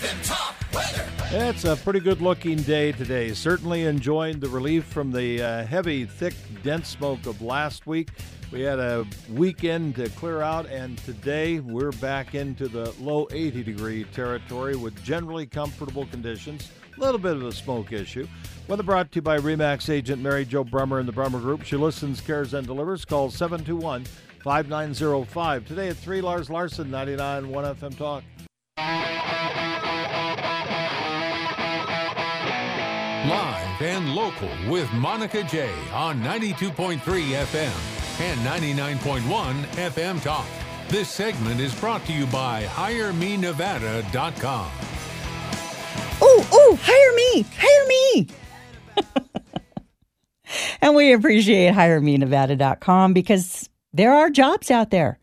FM Talk Weather. It's a pretty good-looking day today. Certainly enjoying the relief from the heavy, thick, dense smoke of last week. We had a weekend to clear out, and today we're back into the low 80-degree territory with generally comfortable conditions. A little bit of a smoke issue. Weather brought to you by RE/MAX agent Mary Jo Brummer and the Brummer Group. She listens, cares, and delivers. Call 721-5905. Today at 3, Lars Larson, 99.1 FM Talk. Live and local with Monica J on 92.3 FM and 99.1 FM Talk. This segment is brought to you by HireMeNevada.com. Ooh, hire me. And we appreciate HireMeNevada.com because there are jobs out there.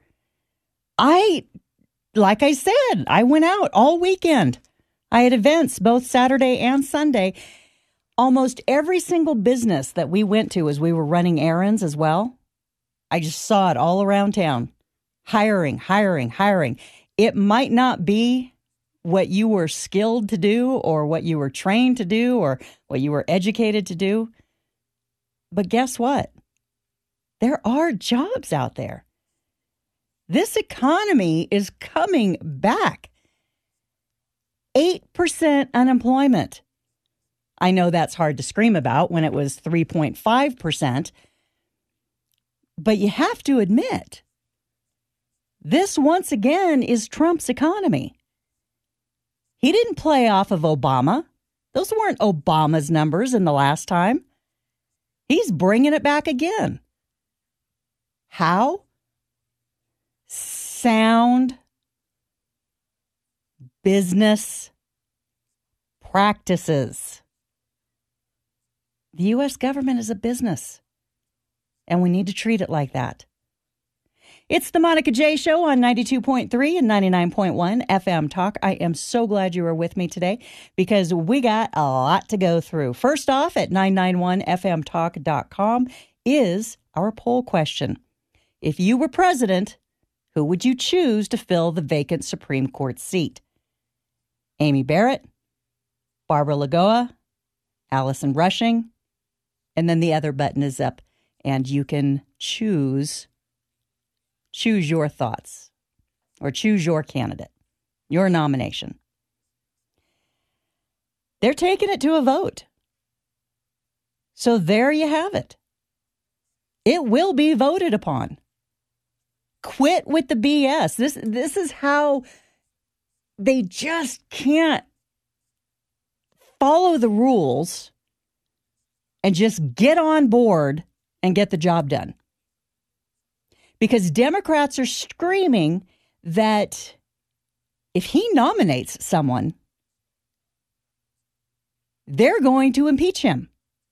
Like I said, I went out all weekend. I had events both Saturday and Sunday. Almost every single business that we went to as we were running errands as well, I just saw it all around town. Hiring. It might not be what you were skilled to do or what you were trained to do or what you were educated to do. But guess what? There are jobs out there. This economy is coming back. 8% unemployment. I know that's hard to scream about when it was 3.5%. But you have to admit, this once again is Trump's economy. He didn't play off of Obama. Those weren't Obama's numbers in the last time. He's bringing it back again. How? Sound business practices. The U.S. government is a business, and we need to treat it like that. It's the Monica J Show on 92.3 and 99.1 FM Talk. I am so glad you were with me today because we got a lot to go through. First off, at 991fmtalk.com is our poll question. If you were president, who would you choose to fill the vacant Supreme Court seat? Amy Barrett, Barbara Lagoa, Allison Rushing, and then the other button is up, and you can choose your thoughts or choose your candidate, your nomination. They're taking it to a vote. So there you have it. It will be voted upon. Quit with the BS. This is how they just can't follow the rules and just get on board and get the job done. Because Democrats are screaming that if he nominates someone, they're going to impeach him.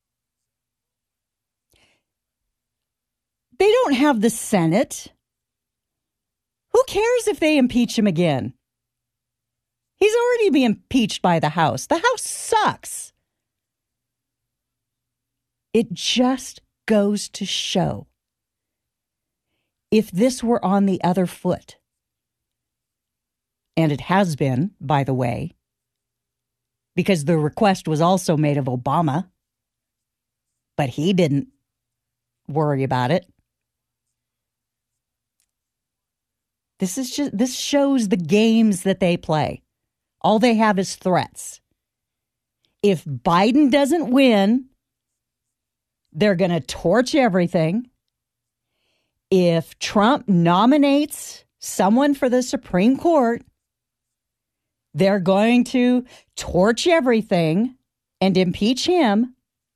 They don't have the Senate. Who cares if they impeach him again? He's already being impeached by the House. The House sucks. It just goes to show, if this were on the other foot, and it has been, by the way, because the request was also made of Obama, but he didn't worry about it. This shows the games that they play. All they have is threats. If Biden doesn't win, they're going to torch everything. If Trump nominates someone for the Supreme Court, they're going to torch everything and impeach him.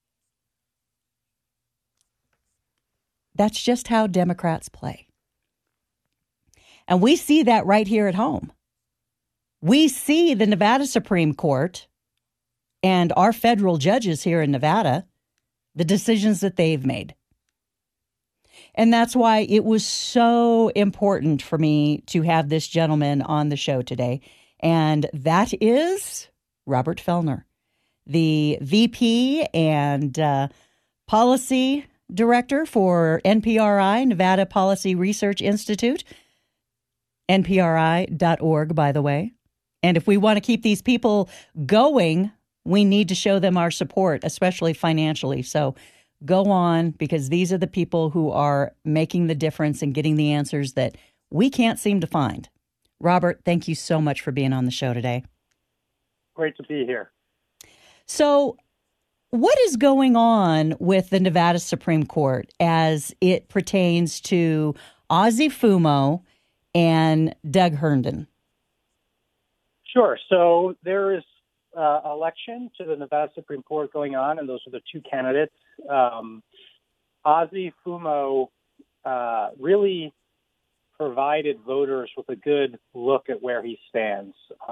That's just how Democrats play. And we see that right here at home. We see the Nevada Supreme Court and our federal judges here in Nevada, the decisions that they've made. And that's why it was so important for me to have this gentleman on the show today. And that is Robert Fellner, the VP and Policy Director for NPRI, Nevada Policy Research Institute. NPRI.org, by the way. And if we want to keep these people going, we need to show them our support, especially financially. So go on, because these are the people who are making the difference and getting the answers that we can't seem to find. Robert, thank you so much for being on the show today. Great to be here. So what is going on with the Nevada Supreme Court as it pertains to Ozzie Fumo and Doug Herndon? Sure. So there is election to the Nevada Supreme Court going on, and those are the two candidates. Ozzie Fumo really provided voters with a good look at where he stands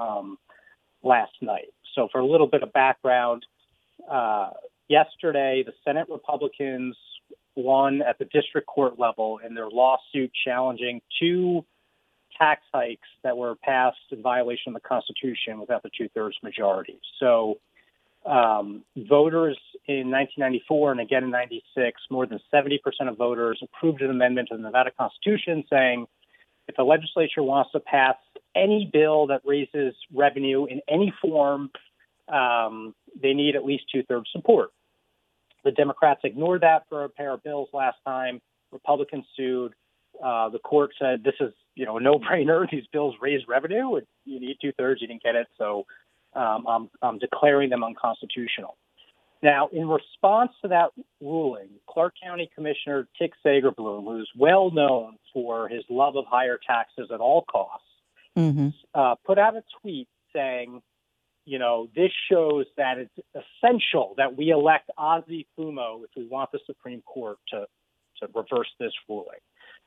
last night. So for a little bit of background, yesterday the Senate Republicans won at the district court level in their lawsuit challenging two tax hikes that were passed in violation of the Constitution without the two-thirds majority. So voters in 1994 and again in 96, more than 70% of voters approved an amendment to the Nevada Constitution saying if the legislature wants to pass any bill that raises revenue in any form, they need at least two-thirds support. The Democrats ignored that for a pair of bills last time. Republicans sued. The court said this is, a no-brainer. These bills raise revenue. You need two-thirds. You didn't get it, so I'm declaring them unconstitutional. Now, in response to that ruling, Clark County Commissioner Tick Sagerblum, who's well known for his love of higher taxes at all costs, put out a tweet saying, this shows that it's essential that we elect Ozzie Fumo if we want the Supreme Court to reverse this ruling.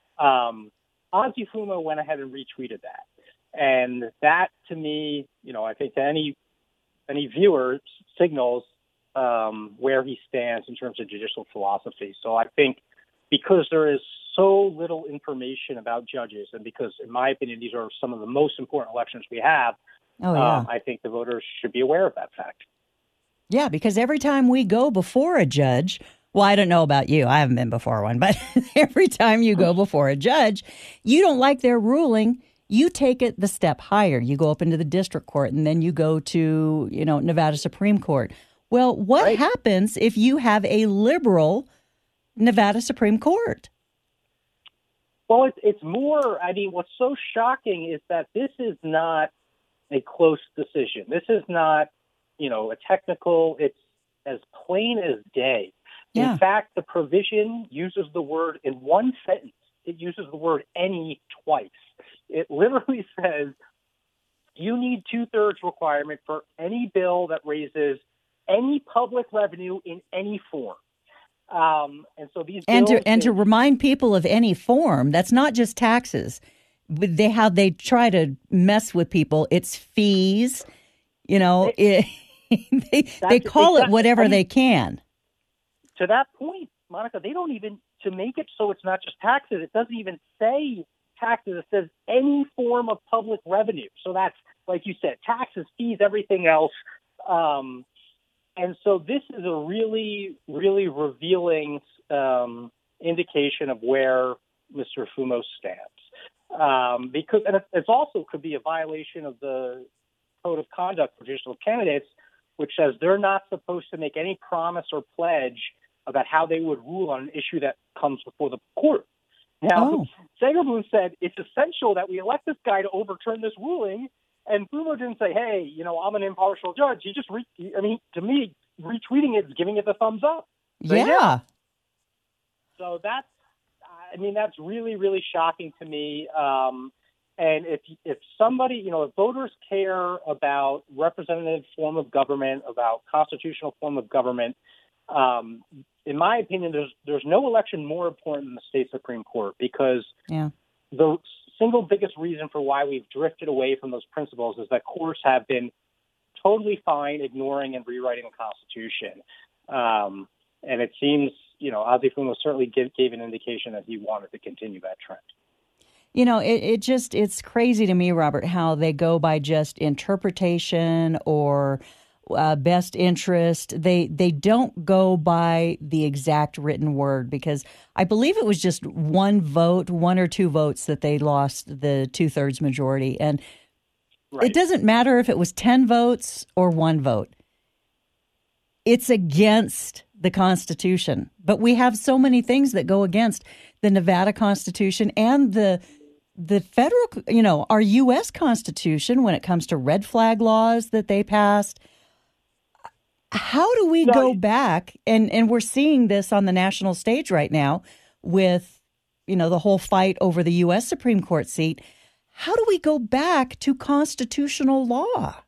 Ozzie Fumo went ahead and retweeted that. And that, to me, I think to any viewer signals where he stands in terms of judicial philosophy. So I think because there is so little information about judges, and because, in my opinion, these are some of the most important elections we have, I think the voters should be aware of that fact. Yeah, because every time we go before a judge, well, I don't know about you. I haven't been before one, but every time you go before a judge, you don't like their ruling, you take it the step higher. You go up into the district court, and then you go to, Nevada Supreme Court. Well, what happens if you have a liberal Nevada Supreme Court? Well, it's more, what's so shocking is that this is not a close decision. This is not, a technical, it's as plain as day. Yeah. In fact, the provision uses the word in one sentence. It uses the word any twice. It literally says you need two-thirds requirement for any bill that raises any public revenue in any form. And so these bills to remind people of any form, that's not just taxes. They try to mess with people. It's fees. They call it whatever they can. To that point, Monica, they don't even, to make it so it's not just taxes, it doesn't even say taxes. It says any form of public revenue. So that's, like you said, taxes, fees, everything else. And so this is a really, really revealing indication of where Mr. Fumo stands. Because it also could be a violation of the Code of Conduct for judicial candidates, which says they're not supposed to make any promise or pledge about how they would rule on an issue that comes before the court. Now, Sagerblum said it's essential that we elect this guy to overturn this ruling, and Fumo didn't say, hey, I'm an impartial judge. He just, to me, retweeting it is giving it the thumbs up. So, yeah. So that's really, really shocking to me. And if somebody, if voters care about representative form of government, about constitutional form of government, in my opinion, there's no election more important than the state Supreme Court, because the single biggest reason for why we've drifted away from those principles is that courts have been totally fine ignoring and rewriting the Constitution. And it seems, Ozzie Fumo certainly gave an indication that he wanted to continue that trend. It's crazy to me, Robert, how they go by just interpretation or best interest. They don't go by the exact written word, because I believe it was just one or two votes that they lost the two-thirds majority. And It doesn't matter if it was 10 votes or 1 vote. It's against the Constitution. But we have so many things that go against the Nevada Constitution and the federal, our U.S. Constitution when it comes to red flag laws that they passed. How do we go back? And we're seeing this on the national stage right now with, the whole fight over the U.S. Supreme Court seat. How do we go back to constitutional law?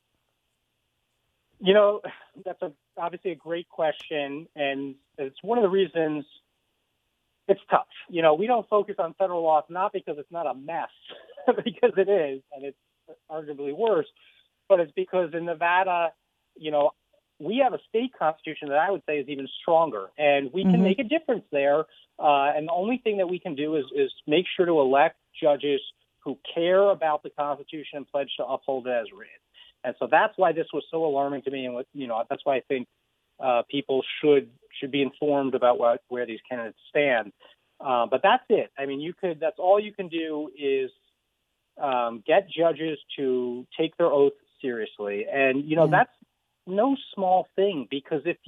That's obviously a great question, and it's one of the reasons it's tough. We don't focus on federal laws, not because it's not a mess, because it is, and it's arguably worse, but it's because in Nevada, we have a state constitution that I would say is even stronger, and we can make a difference there. And the only thing that we can do is make sure to elect judges who care about the Constitution and pledge to uphold it as written. And so that's why this was so alarming to me, and that's why I think people should be informed about where these candidates stand. But that's it. I mean, that's all you can do is get judges to take their oath seriously, and that's no small thing, because if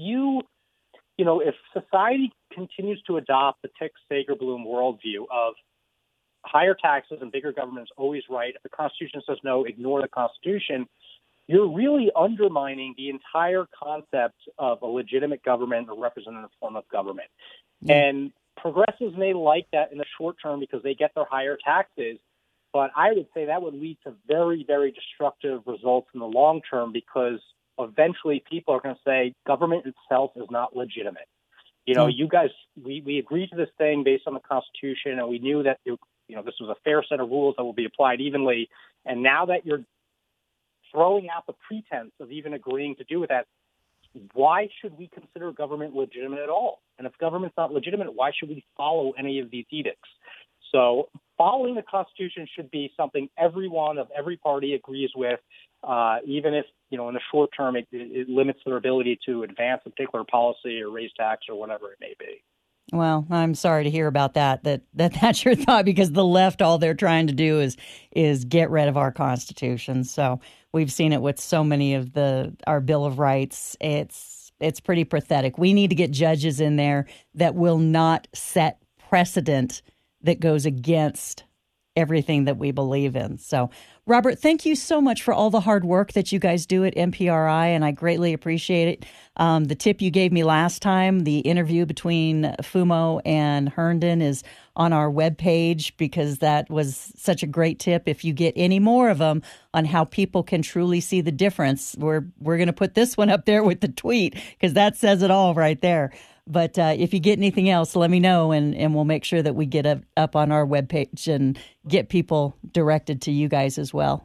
if society continues to adopt the Tick Sager-Bloom worldview of higher taxes and bigger government is always right, if the Constitution says no, ignore the Constitution, you're really undermining the entire concept of a legitimate government, a representative form of government. And progressives may like that in the short term because they get their higher taxes, but I would say that would lead to very, very destructive results in the long term, because eventually people are going to say government itself is not legitimate. You guys, we agreed to this thing based on the Constitution, and we knew that this was a fair set of rules that will be applied evenly. And now that you're throwing out the pretense of even agreeing to do with that, why should we consider government legitimate at all? And if government's not legitimate, why should we follow any of these edicts? So following the Constitution should be something everyone of every party agrees with, even if, in the short term, it limits their ability to advance a particular policy or raise tax or whatever it may be. Well, I'm sorry to hear about that's your thought, because the left, all they're trying to do is get rid of our Constitution. So we've seen it with so many of our Bill of Rights. It's pretty pathetic. We need to get judges in there that will not set precedent that goes against everything that we believe in. So, Robert, thank you so much for all the hard work that you guys do at MPRI, and I greatly appreciate it. The tip you gave me last time, the interview between Fumo and Herndon, is on our webpage, because that was such a great tip. If you get any more of them on how people can truly see the difference, we're going to put this one up there with the tweet, because that says it all right there. But if you get anything else, let me know, and we'll make sure that we get up on our webpage and get people directed to you guys as well.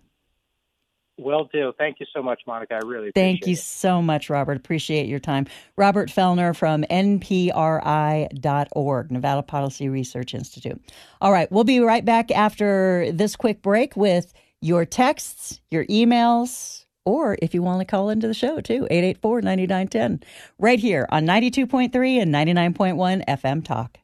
Will do. Thank you so much, Monica. I really appreciate it. Thank you so much, Robert. Appreciate your time. Robert Fellner from NPRI.org, Nevada Policy Research Institute. All right, we'll be right back after this quick break with your texts, your emails, or if you want to call into the show, too, 884-9910, right here on 92.3 and 99.1 FM Talk.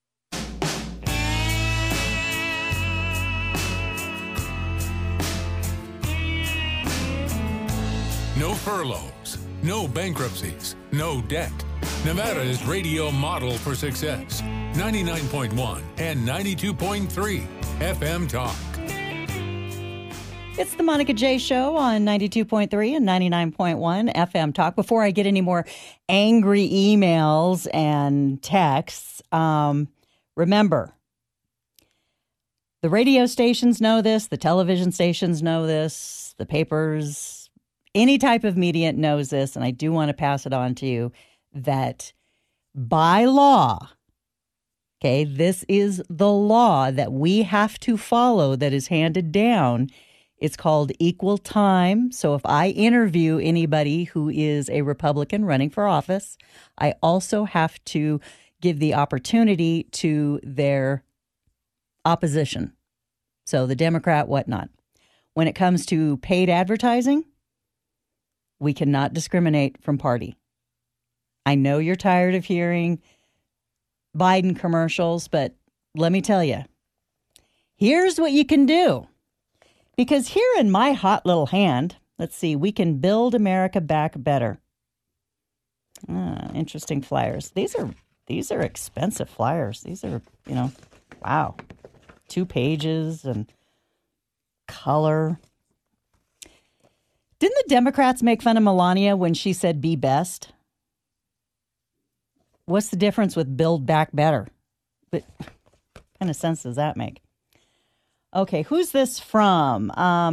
No furloughs, no bankruptcies, no debt. Nevada's radio model for success. 99.1 and 92.3 FM Talk. It's the Monica J. Show on 92.3 and 99.1 FM Talk. Before I get any more angry emails and texts, remember, the radio stations know this, the television stations know this, the papers, any type of media knows this, and I do want to pass it on to you, that by law, okay, this is the law that we have to follow that is handed down. It's called equal time. So if I interview anybody who is a Republican running for office, I also have to give the opportunity to their opposition. So the Democrat, whatnot. When it comes to paid advertising, we cannot discriminate from party. I know you're tired of hearing Biden commercials, but let me tell you, here's what you can do. Because here in my hot little hand, let's see, we can build America back better. Interesting flyers. These are expensive flyers. These are, wow. 2 pages and color. Didn't the Democrats make fun of Melania when she said be best? What's the difference with build back better? But what kind of sense does that make? Okay, who's this from?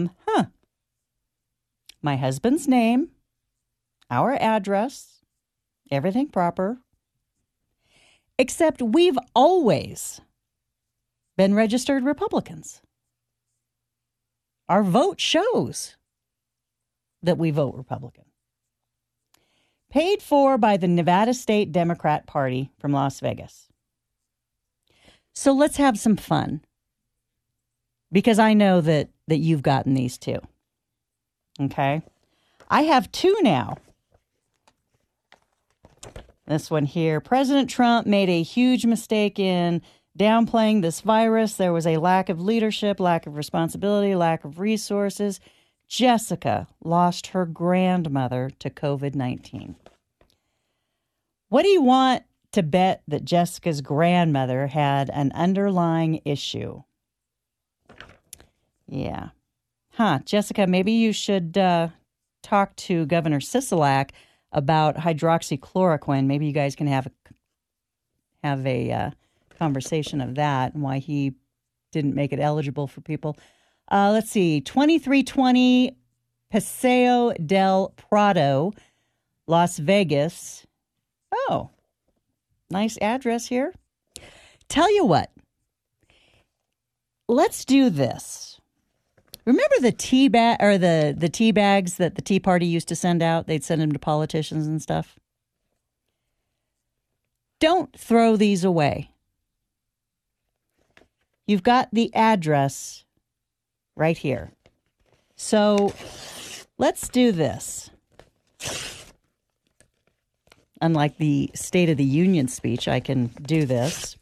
My husband's name, our address, everything proper. Except we've always been registered Republicans. Our vote shows that we vote Republican. Paid for by the Nevada State Democrat Party from Las Vegas. So let's have some fun. Because I know that you've gotten these too. Okay? I have 2 now. This one here. President Trump made a huge mistake in downplaying this virus. There was a lack of leadership, lack of responsibility, lack of resources. Jessica lost her grandmother to COVID-19. What do you want to bet that Jessica's grandmother had an underlying issue? Yeah. Jessica, maybe you should talk to Governor Sisolak about hydroxychloroquine. Maybe you guys can have a conversation of that and why he didn't make it eligible for people. Let's see, 2320 Paseo del Prado, Las Vegas. Oh, nice address here. Tell you what, let's do this. Remember the tea bag or the tea bags that the Tea Party used to send out? They'd send them to politicians and stuff. Don't throw these away. You've got the address right here. So let's do this. Unlike the State of the Union speech, I can do this.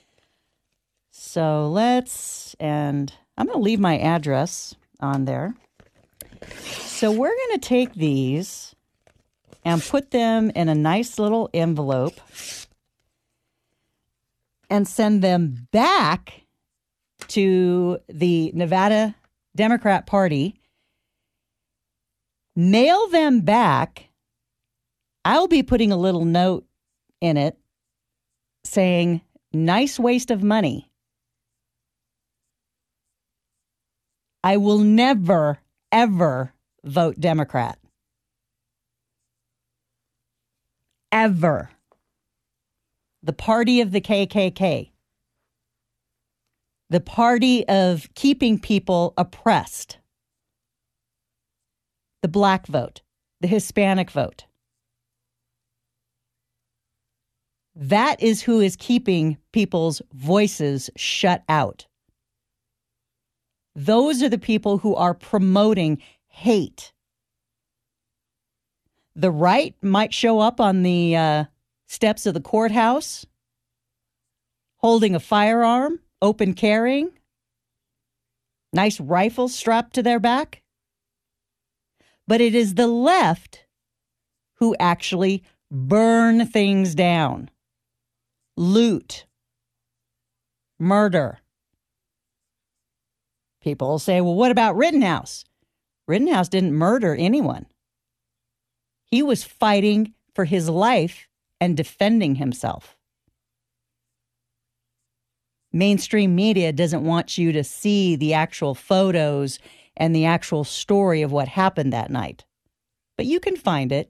So and I'm going to leave my address on there. So we're going to take these and put them in a nice little envelope and send them back to the Nevada Democrat Party. Mail them back. I'll be putting a little note in it saying, nice waste of money. I will never, ever vote Democrat. Ever. The party of the KKK. The party of keeping people oppressed. The black vote. The Hispanic vote. That is who is keeping people's voices shut out. Those are the people who are promoting hate. The right might show up on the steps of the courthouse, holding a firearm, open carrying, nice rifles strapped to their back. But it is the left who actually burn things down, loot, murder. People will say, well, what about Rittenhouse? Rittenhouse didn't murder anyone. He was fighting for his life and defending himself. Mainstream media doesn't want you to see the actual photos and the actual story of what happened that night. But you can find it.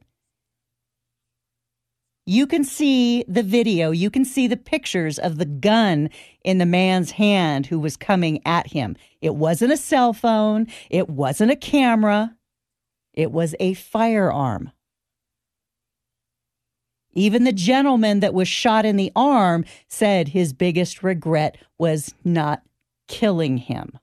You can see the video. You can see the pictures of the gun in the man's hand who was coming at him. It wasn't a cell phone. It wasn't a camera. It was a firearm. Even the gentleman that was shot in the arm said his biggest regret was not killing him.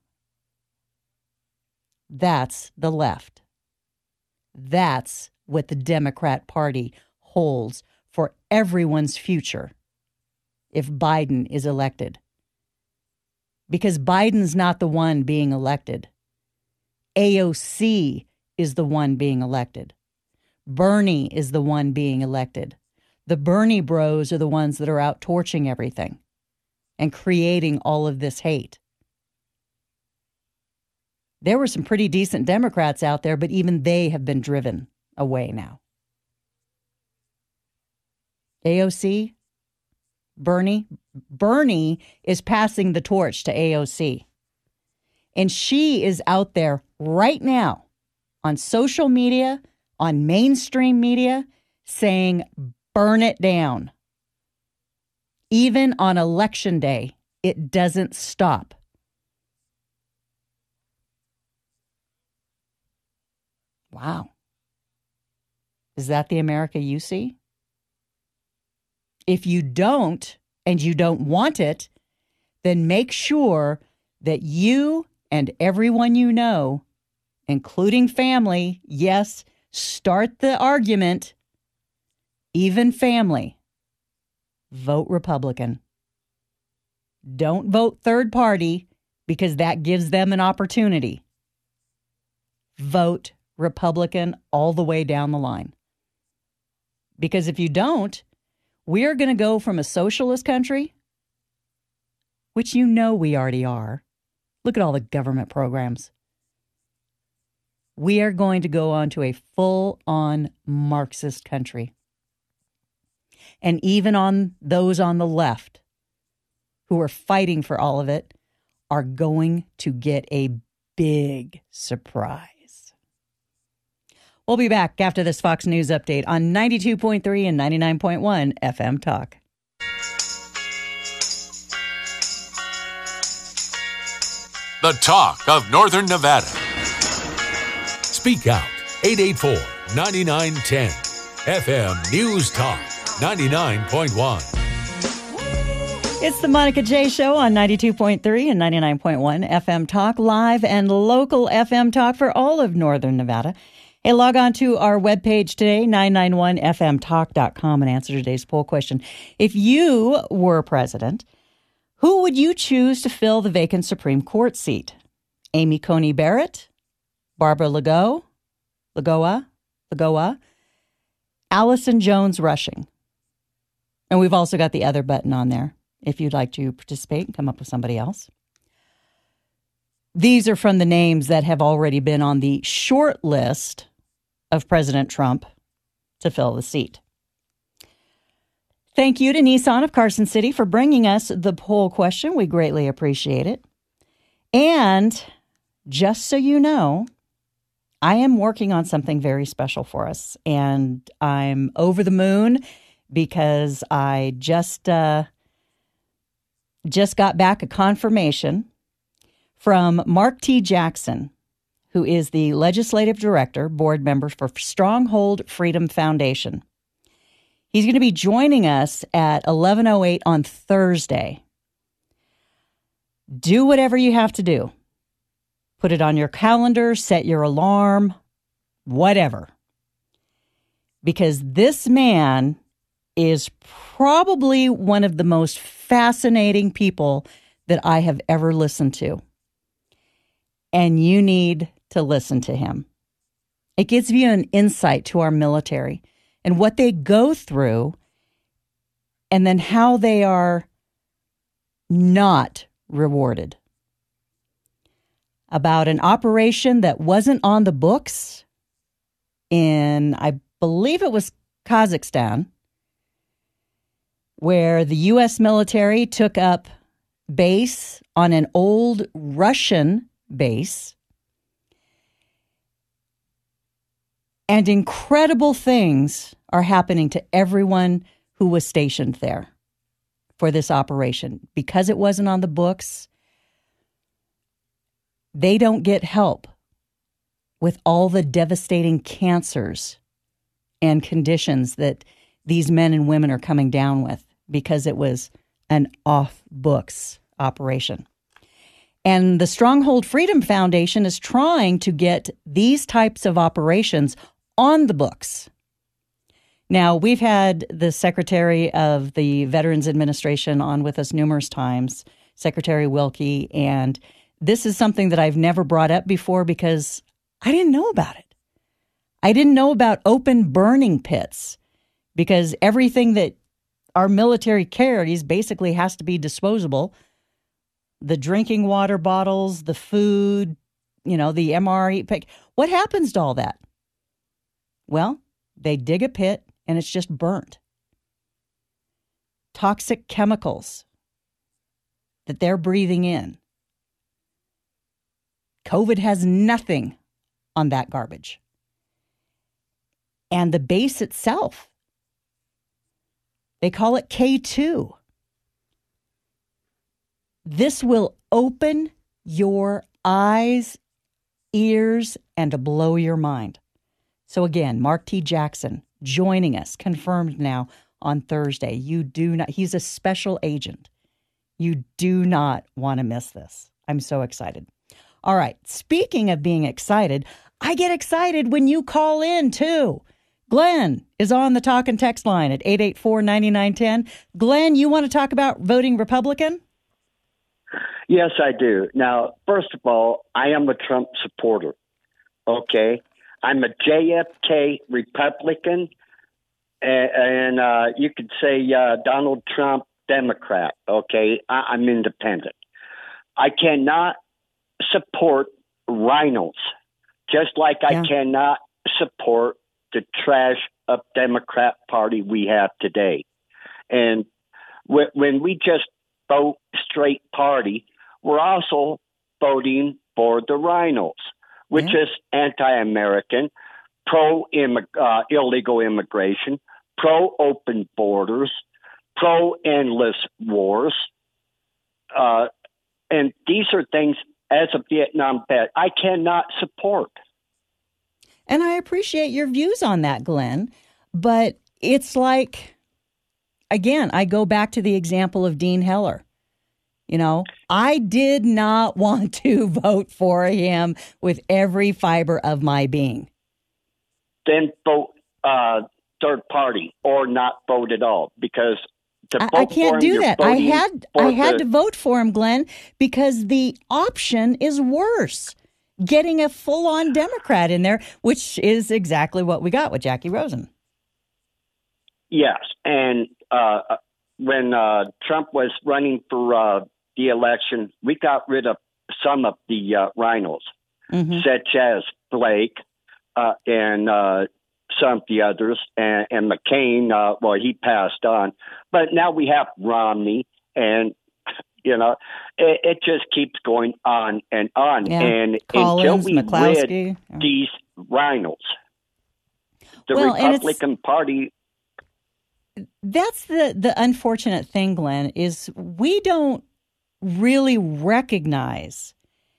That's the left. That's what the Democrat Party holds for everyone's future if Biden is elected. Because Biden's not the one being elected. AOC is the one being elected. Bernie is the one being elected. The Bernie bros are the ones that are out torching everything and creating all of this hate. There were some pretty decent Democrats out there, but even they have been driven away now. AOC, Bernie is passing the torch to AOC. And she is out there right now on social media, on mainstream media, saying, burn it down. Even on election day, it doesn't stop. Wow. Is that the America you see? If you don't, and you don't want it, then make sure that you and everyone you know, including family, yes, start the argument, even family, vote Republican. Don't vote third party because that gives them an opportunity. Vote Republican all the way down the line. Because if you don't, we are going to go from a socialist country, which you know we already are. Look at all the government programs. We are going to go on to a full-on Marxist country. And even on those on the left who are fighting for all of it are going to get a big surprise. We'll be back after this Fox News update on 92.3 and 99.1 FM Talk. The talk of Northern Nevada. Speak out. 884-9910. FM News Talk 99.1. It's the Monica J. Show on 92.3 and 99.1 FM Talk, live and local FM Talk for all of Northern Nevada. Hey, log on to our webpage today, 991fmtalk.com, and answer today's poll question. If you were president, who would you choose to fill the vacant Supreme Court seat? Amy Coney Barrett, Barbara Lagoa, Allison Jones Rushing. And we've also got the other button on there if you'd like to participate and come up with somebody else. These are from the names that have already been on the short list of President Trump to fill the seat. Thank you to Nissan of Carson City for bringing us the poll question. We greatly appreciate it. And just so you know, I am working on something very special for us. And I'm over the moon because I just got back a confirmation from Mark T. Jackson, who is the legislative director, board member for Stronghold Freedom Foundation. He's going to be joining us at 11:08 on Thursday. Do whatever you have to do. Put it on your calendar, set your alarm, whatever. Because this man is probably one of the most fascinating people that I have ever listened to. And you need to listen to him. It gives you an insight to our military and what they go through, and then how they are not rewarded. About an operation that wasn't on the books in, I believe it was Kazakhstan, where the U.S. military took up base on an old Russian base. And incredible things are happening to everyone who was stationed there for this operation. Because it wasn't on the books, they don't get help with all the devastating cancers and conditions that these men and women are coming down with because it was an off-books operation. And the Stronghold Freedom Foundation is trying to get these types of operations on the books. Now, we've had the Secretary of the Veterans Administration on with us numerous times, Secretary Wilkie, and this is something that I've never brought up before because I didn't know about it. I didn't know about open burning pits because everything that our military carries basically has to be disposable. The drinking water bottles, the food, the MRE pick. What happens to all that? Well, they dig a pit and it's just burnt. Toxic chemicals that they're breathing in. COVID has nothing on that garbage. And the base itself, they call it K2. This will open your eyes, ears, and to blow your mind. So again, Mark T. Jackson joining us, confirmed now on Thursday. He's a special agent. You do not want to miss this. I'm so excited. All right. Speaking of being excited, I get excited when you call in too. Glenn is on the talk and text line at 884-9910. Glenn, you want to talk about voting Republican? Yes, I do. Now, first of all, I am a Trump supporter. Okay. I'm a JFK Republican, and you could say Donald Trump Democrat. Okay. I'm independent. I cannot support rhinos, just like I cannot support the trash of Democrat Party we have today. And when we just vote straight party, we're also voting for the rhinos, which is anti-American, pro-illegal immigration, pro-open borders, pro-endless wars. And these are things, as a Vietnam vet, I cannot support. And I appreciate your views on that, Glenn. But it's like, again, I go back to the example of Dean Heller. I did not want to vote for him with every fiber of my being. Then vote third party or not vote at all, because I can't do that. I had to vote for him, Glenn, because the option is worse. Getting a full-on Democrat in there, which is exactly what we got with Jackie Rosen. Yes, and when Trump was running for the election, we got rid of some of the rhinos, such as Blake and some of the others, and McCain. Well, he passed on, but now we have Romney, and it just keeps going on and on. Yeah. And Collins, until we McCloskey. rid these rhinos, the Republican Party. That's the unfortunate thing, Glenn, is we don't really recognize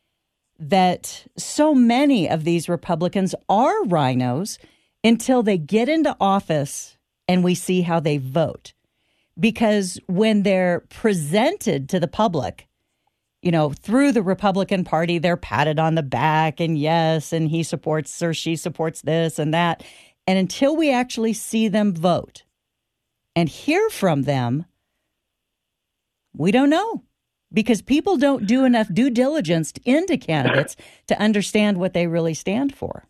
that so many of these Republicans are rhinos until they get into office and we see how they vote. Because when they're presented to the public, through the Republican Party, they're patted on the back and yes, and he supports or she supports this and that. And until we actually see them vote and hear from them, we don't know, because people don't do enough due diligence into candidates to understand what they really stand for.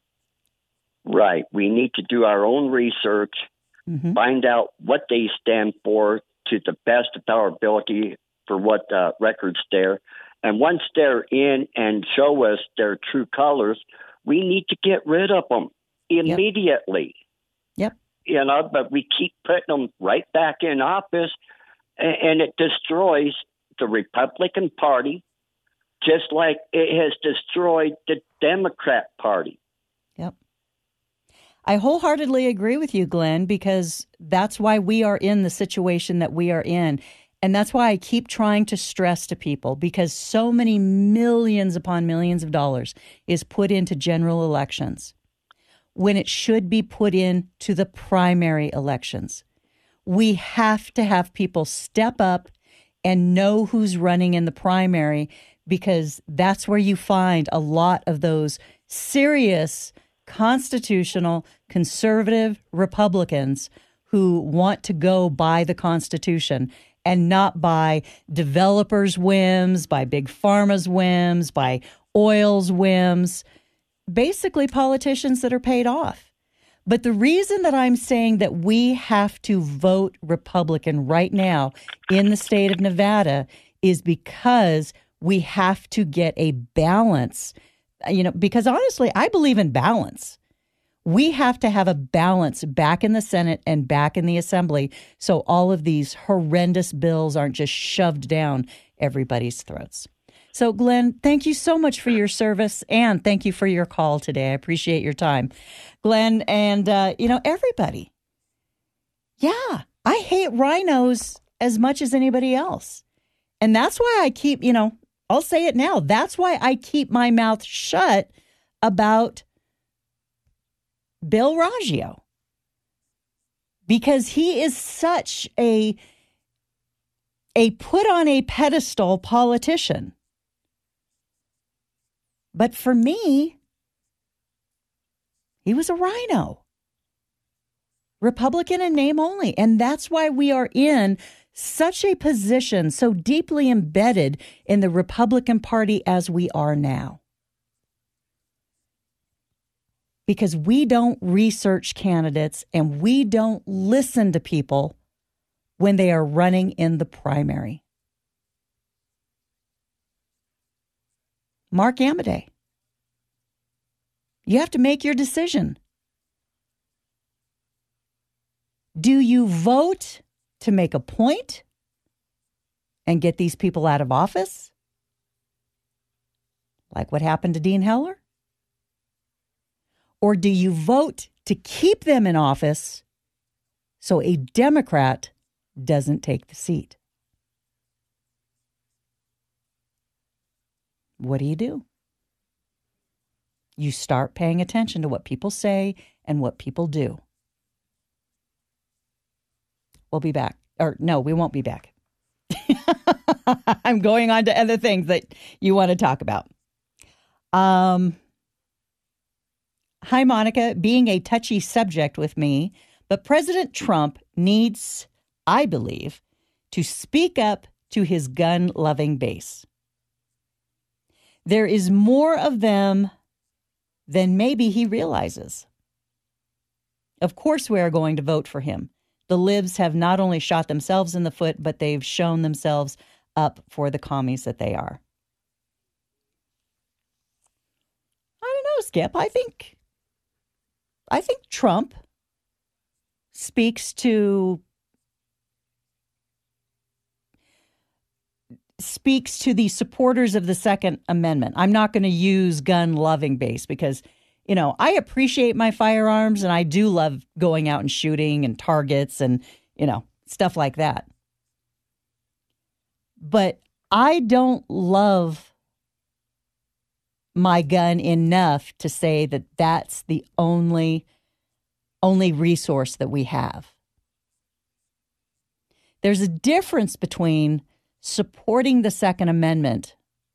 Right. We need to do our own research, find out what they stand for to the best of our ability for what records there. And once they're in and show us their true colors, we need to get rid of them immediately. Yep. But we keep putting them right back in office, and it destroys the Republican Party, just like it has destroyed the Democrat Party. Yep. I wholeheartedly agree with you, Glenn, because that's why we are in the situation that we are in. And that's why I keep trying to stress to people, because so many millions upon millions of dollars is put into general elections when it should be put into the primary elections. We have to have people step up and know who's running in the primary, because that's where you find a lot of those serious constitutional conservative Republicans who want to go by the Constitution and not by developers' whims, by big pharma's whims, by oil's whims, basically politicians that are paid off. But the reason that I'm saying that we have to vote Republican right now in the state of Nevada is because we have to get a balance, because honestly, I believe in balance. We have to have a balance back in the Senate and back in the Assembly so all of these horrendous bills aren't just shoved down everybody's throats. So, Glenn, thank you so much for your service, and thank you for your call today. I appreciate your time. Glenn, and, everybody. Yeah, I hate rhinos as much as anybody else. And that's why I keep, I'll say it now. That's why I keep my mouth shut about Bill Raggio. Because he is such a put on a pedestal politician. But for me, he was a rhino. Republican in name only. And that's why we are in such a position, so deeply embedded in the Republican Party as we are now. Because we don't research candidates and we don't listen to people when they are running in the primary. Mark Amodei, you have to make your decision. Do you vote to make a point and get these people out of office? Like what happened to Dean Heller? Or do you vote to keep them in office so a Democrat doesn't take the seat? What do? You start paying attention to what people say and what people do. We'll be back. Or no, we won't be back. I'm going on to other things that you want to talk about. Hi, Monica. Being a touchy subject with me, but President Trump needs, I believe, to speak up to his gun-loving base. There is more of them than maybe he realizes. Of course we are going to vote for him. The libs have not only shot themselves in the foot, but they've shown themselves up for the commies that they are. I don't know, Skip. I think Trump speaks to the supporters of the Second Amendment. I'm not going to use gun-loving base because, I appreciate my firearms and I do love going out and shooting and targets and, stuff like that. But I don't love my gun enough to say that that's the only resource that we have. There's a difference between supporting the Second Amendment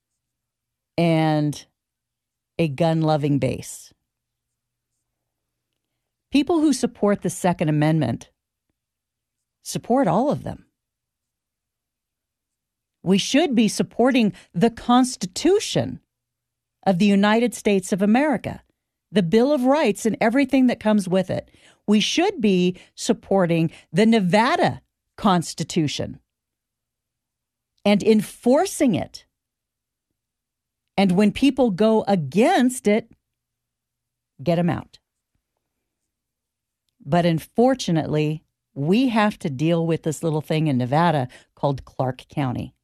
and a gun-loving base. People who support the Second Amendment support all of them. We should be supporting the Constitution of the United States of America, the Bill of Rights and everything that comes with it. We should be supporting the Nevada Constitution and enforcing it. And when people go against it, get them out. But unfortunately, we have to deal with this little thing in Nevada called Clark County.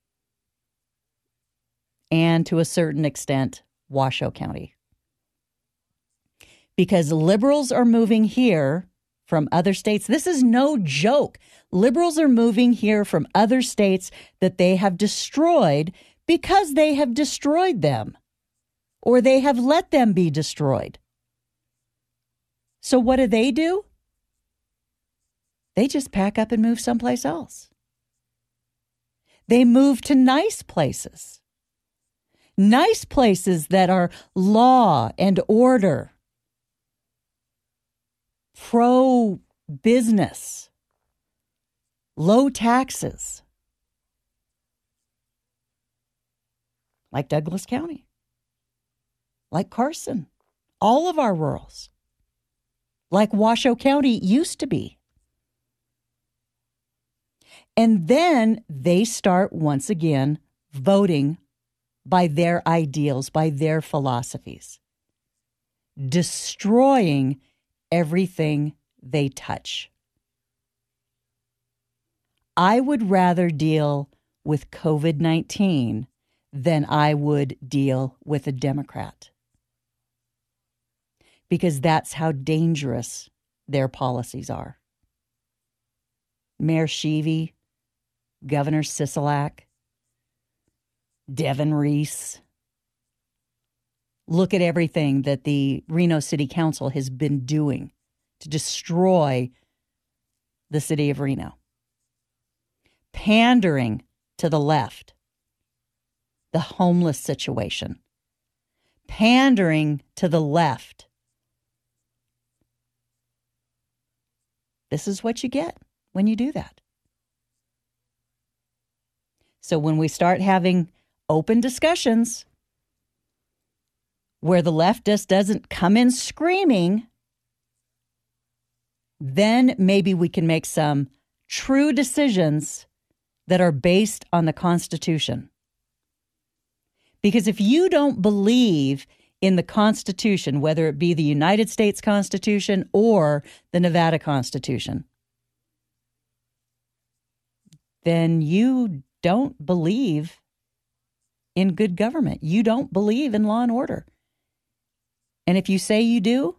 And to a certain extent, Washoe County. Because liberals are moving here from other states. This is no joke. Liberals are moving here from other states that they have destroyed because they have destroyed them or they have let them be destroyed. So what do? They just pack up and move someplace else. They move to nice places that are law and order, pro-business. low taxes, like Douglas County, like Carson, all of our rurals, like Washoe County used to be. And then they start once again voting by their ideals, by their philosophies, destroying everything they touch. I would rather deal with COVID-19 than I would deal with a Democrat, because that's how dangerous their policies are. Mayor Sheevy, Governor Sisolak, Devin Reese. Look at everything that the Reno City Council has been doing to destroy the city of Reno. Pandering to the left, the homeless situation. Pandering to the left. This is what you get when you do that. So when we start having open discussions where the left just doesn't come in screaming, then maybe we can make some true decisions that are based on the Constitution. Because if you don't believe in the Constitution, whether it be the United States Constitution or the Nevada Constitution, then you don't believe in good government. You don't believe in law and order. And if you say you do,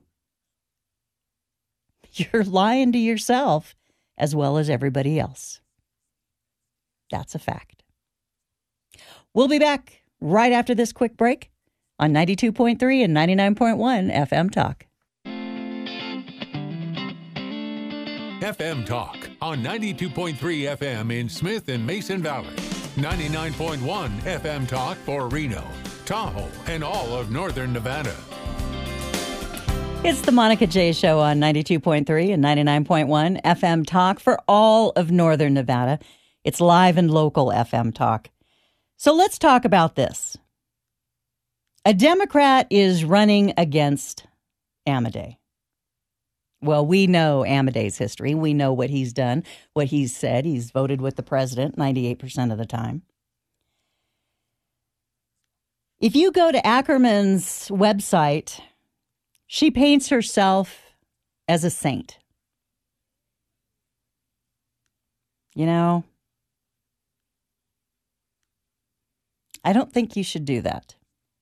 you're lying to yourself as well as everybody else. That's a fact. We'll be back right after this quick break on 92.3 and 99.1 FM Talk. FM Talk on 92.3 FM in Smith and Mason Valley. 99.1 FM Talk for Reno, Tahoe, and all of northern Nevada. It's the Monica J. Show on 92.3 and 99.1 FM Talk for all of northern Nevada. It's live and local FM Talk. So let's talk about this. A Democrat is running against Amodei. Well, we know Amodei's history. We know what he's done, what he's said. He's voted with the president 98% of the time. If you go to Ackerman's website, she paints herself as a saint. You know, I don't think you should do that.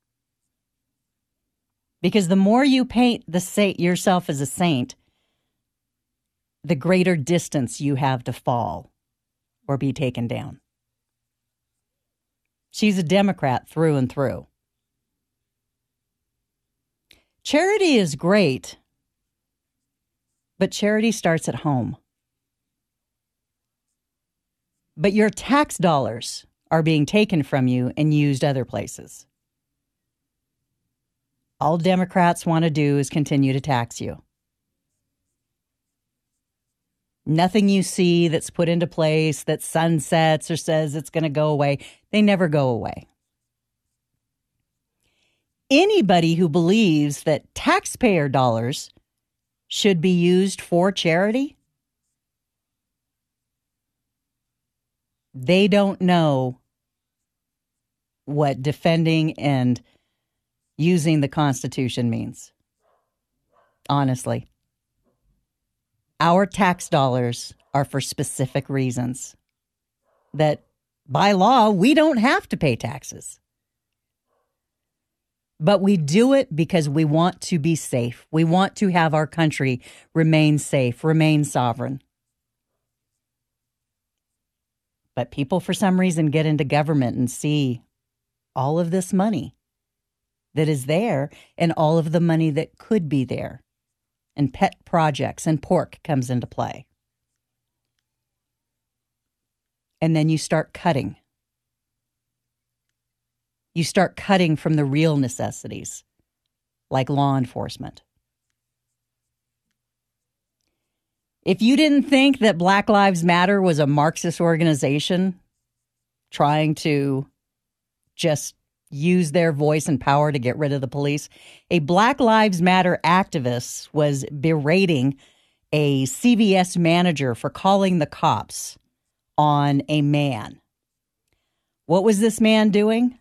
Because the more you paint yourself as a saint, the greater distance you have to fall or be taken down. She's a Democrat through and through. Charity is great, but charity starts at home. But your tax dollars are being taken from you and used other places. All Democrats want to do is continue to tax you. Nothing you see that's put into place that sunsets or says it's going to go away, they never go away. Anybody who believes that taxpayer dollars should be used for charity, they don't know what defending and using the Constitution means. Honestly. Our tax dollars are for specific reasons that by law, we don't have to pay taxes. But we do it because we want to be safe. We want to have our country remain safe, remain sovereign. But people, for some reason, get into government and see all of this money that is there and all of the money that could be there. And pet projects and pork comes into play. And then you start cutting. You start cutting from the real necessities, like law enforcement. If you didn't think that Black Lives Matter was a Marxist organization trying to just use their voice and power to get rid of the police, a Black Lives Matter activist was berating a CVS manager for calling the cops on a man. What was this man doing?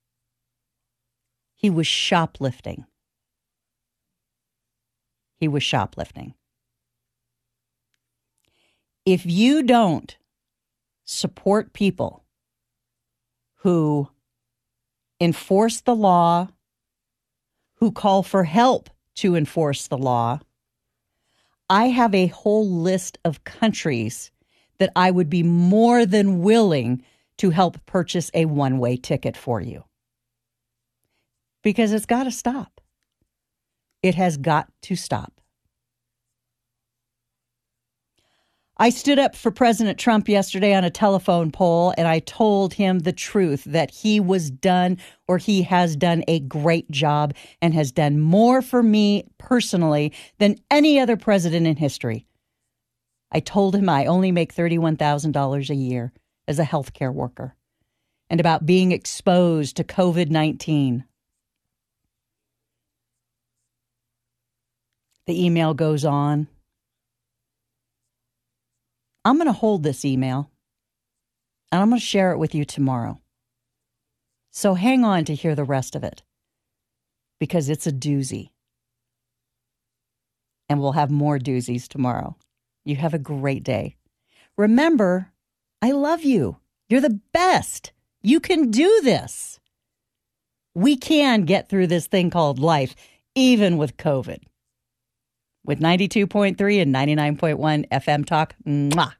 He was shoplifting. He was shoplifting. If you don't support people who enforce the law, who call for help to enforce the law, I have a whole list of countries that I would be more than willing to help purchase a one-way ticket for you. Because it's got to stop. It has got to stop. I stood up for President Trump yesterday on a telephone poll, and I told him the truth, that he was done, or he has done a great job and has done more for me personally than any other president in history. I told him I only make $31,000 a year as a healthcare worker, and about being exposed to COVID-19. The email goes on. I'm going to hold this email, and I'm going to share it with you tomorrow. So hang on to hear the rest of it, because it's a doozy. And we'll have more doozies tomorrow. You have a great day. Remember, I love you. You're the best. You can do this. We can get through this thing called life, even with COVID. With 92.3 and 99.1 FM Talk. Mwah.